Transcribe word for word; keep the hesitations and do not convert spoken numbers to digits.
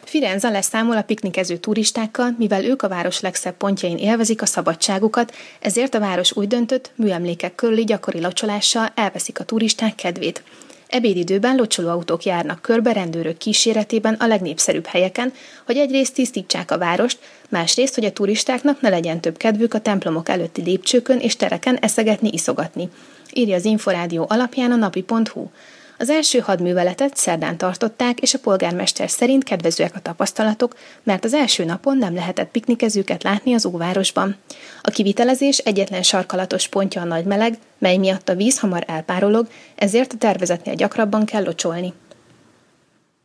Firenze leszámol a piknikező turistákkal, mivel ők a város legszebb pontjain élvezik a szabadságukat, ezért a város úgy döntött, műemlékek körüli gyakori locsolással elveszik a turisták kedvét. Ebédidőben locsolóautók járnak körbe rendőrök kíséretében a legnépszerűbb helyeken, hogy egyrészt tisztítsák a várost, másrészt, hogy a turistáknak ne legyen több kedvük a templomok előtti lépcsőkön és tereken eszegetni, iszogatni. Írja az Inforádió alapján a napi pont hu. Az első hadműveletet szerdán tartották, és a polgármester szerint kedvezőek a tapasztalatok, mert az első napon nem lehetett piknikezőket látni az óvárosban. A kivitelezés egyetlen sarkalatos pontja a nagy meleg, mely miatt a víz hamar elpárolog, ezért a tervezetnél gyakrabban kell locsolni.